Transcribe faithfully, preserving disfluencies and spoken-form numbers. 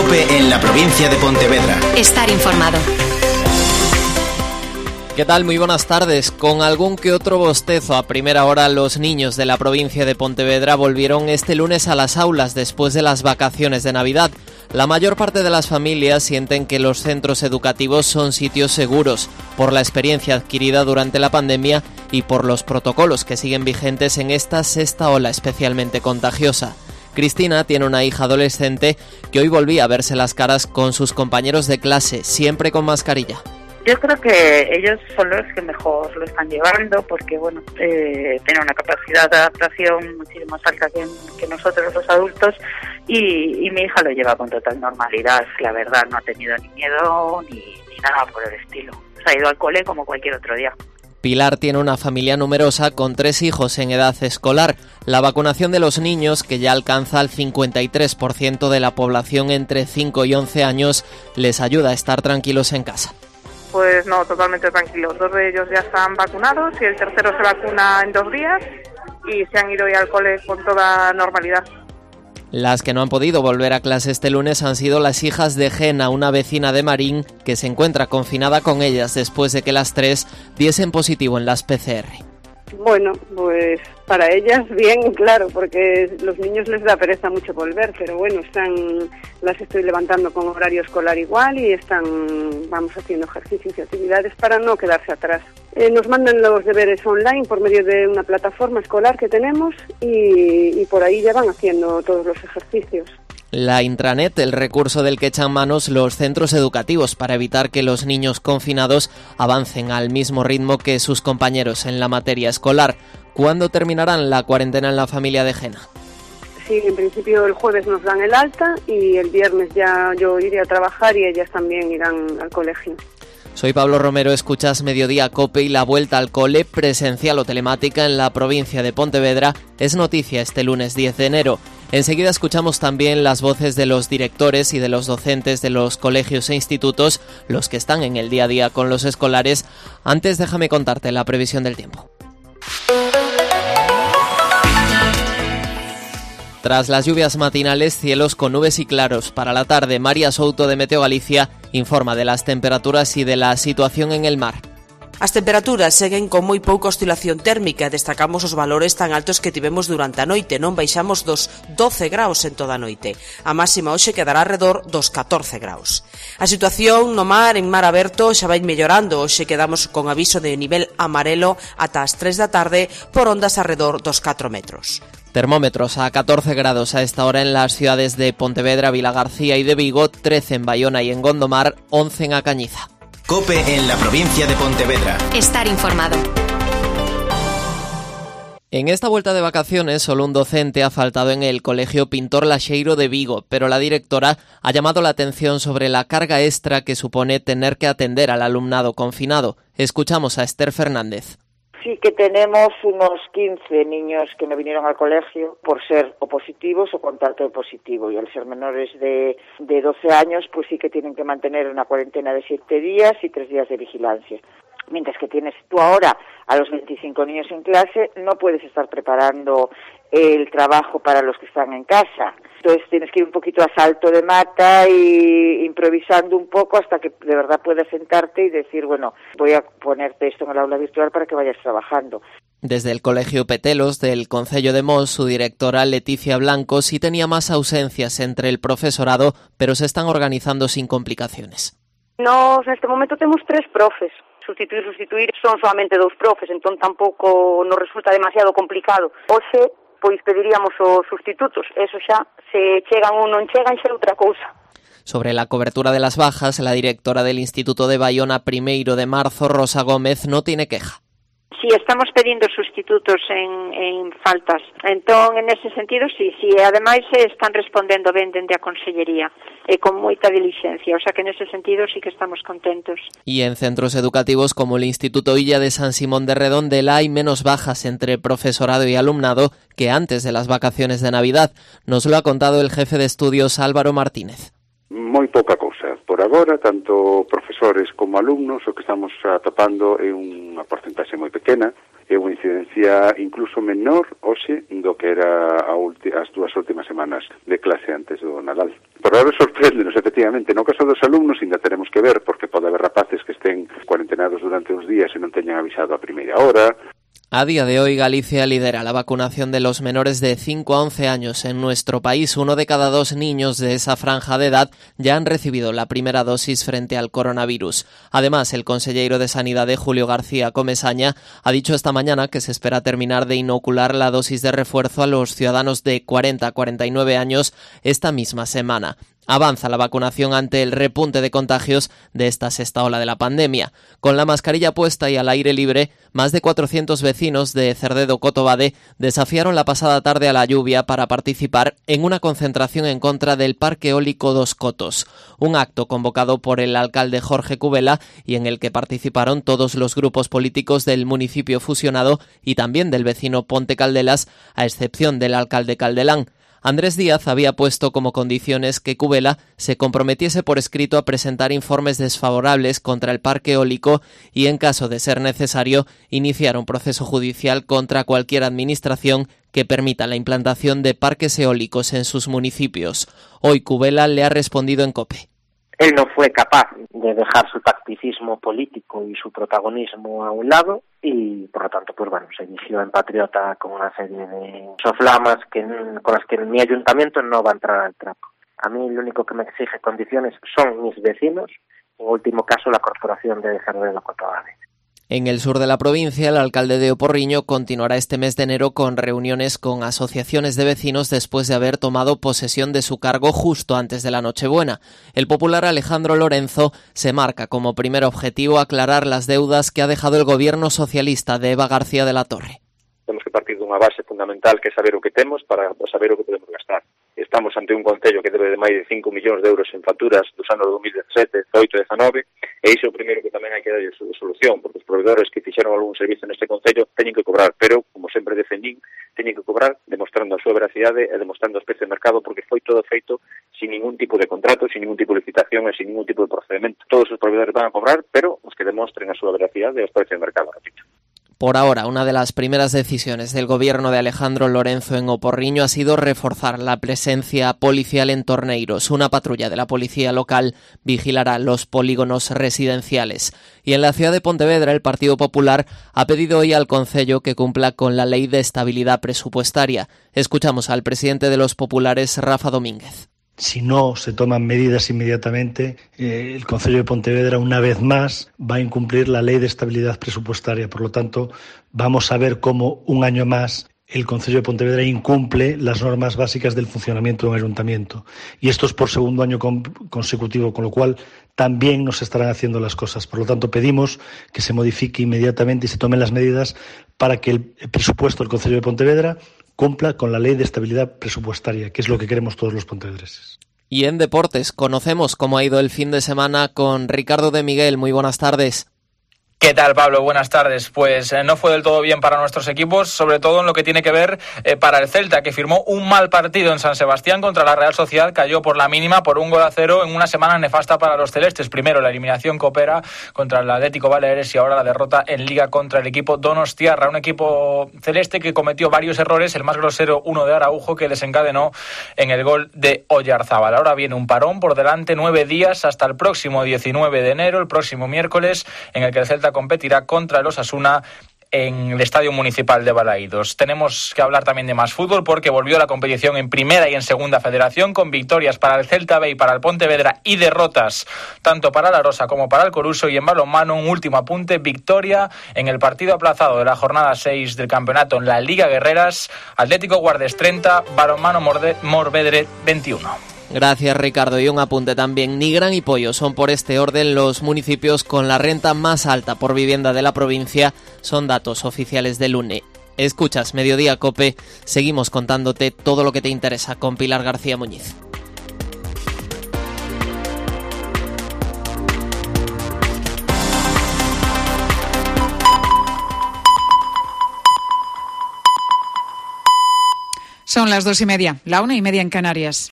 COPE en la provincia de Pontevedra. Estar informado. ¿Qué tal? Muy buenas tardes. Con algún que otro bostezo a primera hora, los niños de la provincia de Pontevedra volvieron este lunes a las aulas después de las vacaciones de Navidad. La mayor parte de las familias sienten que los centros educativos son sitios seguros, por la experiencia adquirida durante la pandemia y por los protocolos que siguen vigentes en esta sexta ola especialmente contagiosa. Cristina tiene una hija adolescente que hoy volvía a verse las caras con sus compañeros de clase, siempre con mascarilla. Yo creo que ellos son los que mejor lo están llevando porque, bueno, eh, tienen una capacidad de adaptación muchísimo más alta que, que nosotros los adultos y, y mi hija lo lleva con total normalidad, la verdad, no ha tenido ni miedo ni, ni nada por el estilo. Se ha ido al cole como cualquier otro día. Pilar tiene una familia numerosa con tres hijos en edad escolar. La vacunación de los niños, que ya alcanza el cincuenta y tres por ciento de la población entre cinco y once años, les ayuda a estar tranquilos en casa. Pues no, totalmente tranquilos. Dos de ellos ya están vacunados y el tercero se vacuna en dos días y se han ido ya al cole con toda normalidad. Las que no han podido volver a clase este lunes han sido las hijas de Gena, una vecina de Marín, que se encuentra confinada con ellas después de que las tres diesen positivo en las P C R. Bueno, pues para ellas bien, claro, porque los niños les da pereza mucho volver, pero bueno, están, las estoy levantando con horario escolar igual y están, vamos haciendo ejercicios y actividades para no quedarse atrás. Eh, nos mandan los deberes online por medio de una plataforma escolar que tenemos y, y por ahí ya van haciendo todos los ejercicios. La intranet, el recurso del que echan manos los centros educativos para evitar que los niños confinados avancen al mismo ritmo que sus compañeros en la materia escolar. ¿Cuándo terminarán la cuarentena en la familia de Gena? Sí, en principio el jueves nos dan el alta y el viernes ya yo iré a trabajar y ellas también irán al colegio. Soy Pablo Romero, escuchas Mediodía COPE y la vuelta al cole presencial o telemática en la provincia de Pontevedra es noticia este lunes diez de enero. Enseguida escuchamos también las voces de los directores y de los docentes de los colegios e institutos, los que están en el día a día con los escolares. Antes déjame contarte la previsión del tiempo. Tras las lluvias matinales, cielos con nubes y claros. Para la tarde, María Souto de Meteo Galicia informa de las temperaturas y de la situación en el mar. As temperaturas seguen con moi pouca oscilación térmica. Destacamos os valores tan altos que tivemos durante a noite. Non baixamos dos doce graus en toda a noite. A máxima hoxe quedará alrededor dos catorce graus. A situación no mar, en mar aberto, xa vai mellorando. Hoxe quedamos con aviso de nivel amarelo ata as tres da tarde por ondas alrededor dos catro metros. Termómetros a catorce grados a esta hora en las ciudades de Pontevedra, Vilagarcía y de Vigo, trece en Bayona y en Gondomar, once en A Cañiza. COPE en la provincia de Pontevedra. Estar informado. En esta vuelta de vacaciones, solo un docente ha faltado en el Colegio Pintor Laxeiro de Vigo, pero la directora ha llamado la atención sobre la carga extra que supone tener que atender al alumnado confinado. Escuchamos a Esther Fernández. Sí que tenemos unos quince niños que no vinieron al colegio por ser o positivos o contacto positivo, y al ser menores de, de doce años pues sí que tienen que mantener una cuarentena de siete días y tres días de vigilancia. Mientras que tienes tú ahora a los veinticinco niños en clase, no puedes estar preparando el trabajo para los que están en casa. Entonces tienes que ir un poquito a salto de mata y improvisando un poco hasta que de verdad puedas sentarte y decir, bueno, voy a ponerte esto en el aula virtual para que vayas trabajando. Desde el Colegio Petelos del Concello de Mos, su directora Leticia Blanco sí tenía más ausencias entre el profesorado, pero se están organizando sin complicaciones. Nos neste momento temos tres profes. Sustituir, sustituir son solamente dous profes, entón tampouco nos resulta demasiado complicado. Hoxe, pois pediríamos os sustitutos, eso xa, se chegan ou non chegan, xa é outra cousa. Sobre la cobertura de las bajas, la directora del Instituto de Bayona Primeiro de Marzo, Rosa Gómez, no tiene queja. Sí, estamos pedindo sustitutos en, en faltas. Entón, en ese sentido, sí, sí. Ademais, están respondendo ben dende a Consellería e con moita dilixencia. O sea que en ese sentido sí que estamos contentos. Y en centros educativos como el Instituto Illa de San Simón de Redondela hay menos bajas entre profesorado y alumnado que antes de las vacaciones de Navidad. Nos lo ha contado el jefe de estudios Álvaro Martínez. Moi pouca cousa. Por agora, tanto profesores como alumnos, o que estamos atopando é unha porcentaxe moi pequena, é unha incidencia incluso menor hoxe do que era a ulti, as dúas últimas semanas de clase antes do Nadal. Por ahora sorpréndenos, efectivamente. No caso dos alumnos, ainda teremos que ver, porque pode haber rapaces que estén cuarentenados durante uns días e non teñan avisado a primeira hora. A día de hoy, Galicia lidera la vacunación de los menores de cinco a once años. En nuestro país, uno de cada dos niños de esa franja de edad ya han recibido la primera dosis frente al coronavirus. Además, el consellero de Sanidade, Julio García Comesaña, ha dicho esta mañana que se espera terminar de inocular la dosis de refuerzo a los ciudadanos de cuarenta a cuarenta y nueve años esta misma semana. Avanza la vacunación ante el repunte de contagios de esta sexta ola de la pandemia. Con la mascarilla puesta y al aire libre, más de cuatrocientos vecinos de Cerdedo-Cotobade desafiaron la pasada tarde a la lluvia para participar en una concentración en contra del Parque Eólico Dos Cotos, un acto convocado por el alcalde Jorge Cubela y en el que participaron todos los grupos políticos del municipio fusionado y también del vecino Ponte Caldelas, a excepción del alcalde Caldelán. Andrés Díaz había puesto como condiciones que Cubela se comprometiese por escrito a presentar informes desfavorables contra el parque eólico y, en caso de ser necesario, iniciar un proceso judicial contra cualquier administración que permita la implantación de parques eólicos en sus municipios. Hoy Cubela le ha respondido en COPE. Él no fue capaz de dejar su tacticismo político y su protagonismo a un lado y, por lo tanto, pues bueno, se eligió en Patriota con una serie de soflamas que, con las que mi ayuntamiento no va a entrar al trapo. A mí lo único que me exige condiciones son mis vecinos, en último caso la Corporación de Cerdedo-Cotobade. En el sur de la provincia, el alcalde de Oporriño continuará este mes de enero con reuniones con asociaciones de vecinos después de haber tomado posesión de su cargo justo antes de la Nochebuena. El popular Alejandro Lorenzo se marca como primer objetivo aclarar las deudas que ha dejado el gobierno socialista de Eva García de la Torre. Temos que partir dunha base fundamental que é saber o que temos para saber o que podemos gastar. Estamos ante un concello que debe de máis de cinco millóns de euros en facturas dos anos dos mil dezasete, dezaoito e dezanove, e iso é o primeiro que tamén hai que darlle solución, porque os proveedores que fixeron algún servizo neste concello teñen que cobrar, pero, como sempre defendín, teñen que cobrar demostrando a súa veracidade e demostrando os precios de mercado, porque foi todo feito sin ningún tipo de contrato, sin ningún tipo de licitación e sin ningún tipo de procedimento. Todos os proveedores van a cobrar, pero os que demostren a súa veracidade e os precios de mercado, repito. Por ahora, una de las primeras decisiones del gobierno de Alejandro Lorenzo en Oporriño ha sido reforzar la presencia policial en Torneiros. Una patrulla de la policía local vigilará los polígonos residenciales. Y en la ciudad de Pontevedra, el Partido Popular ha pedido hoy al Concello que cumpla con la Ley de Estabilidad Presupuestaria. Escuchamos al presidente de los populares, Rafa Domínguez. Si no se toman medidas inmediatamente, eh, el Concello de Pontevedra, una vez más, va a incumplir la Ley de Estabilidad Presupuestaria. Por lo tanto, vamos a ver cómo un año más el Concello de Pontevedra incumple las normas básicas del funcionamiento de un ayuntamiento. Y esto es por segundo año con- consecutivo, con lo cual también nos estarán haciendo las cosas. Por lo tanto, pedimos que se modifique inmediatamente y se tomen las medidas para que el presupuesto del Concello de Pontevedra cumpla con la Ley de Estabilidad Presupuestaria, que es lo que queremos todos los pontevedreses. Y en deportes, conocemos cómo ha ido el fin de semana con Ricardo de Miguel. Muy buenas tardes. ¿Qué tal, Pablo? Buenas tardes. Pues eh, no fue del todo bien para nuestros equipos, sobre todo en lo que tiene que ver eh, para el Celta, que firmó un mal partido en San Sebastián contra la Real Sociedad, cayó por la mínima por un gol a cero en una semana nefasta para los celestes. Primero la eliminación Copera contra el Atlético Baleares y ahora la derrota en Liga contra el equipo Donostiarra, un equipo celeste que cometió varios errores, el más grosero uno de Araujo, que desencadenó en el gol de Oyarzábal. Ahora viene un parón por delante, nueve días hasta el próximo diecinueve de enero, el próximo miércoles, en el que el Celta competirá contra el Osasuna en el Estadio Municipal de Balaídos. Tenemos que hablar también de más fútbol porque volvió la competición en Primera y en Segunda Federación con victorias para el Celta B y para el Pontevedra y derrotas tanto para la Rosa como para el Coruso. Y en balonmano, un último apunte, victoria en el partido aplazado de la jornada seis del campeonato en la Liga Guerreras, Atlético Guardes treinta, balonmano Morde- Morvedre veintiuno. Gracias, Ricardo. Y un apunte también. Nigrán y Pollo son por este orden los municipios con la renta más alta por vivienda de la provincia. Son datos oficiales del U N E. Escuchas Mediodía Cope. Seguimos contándote todo lo que te interesa con Pilar García Muñiz. Son las dos y media, la una y media en Canarias.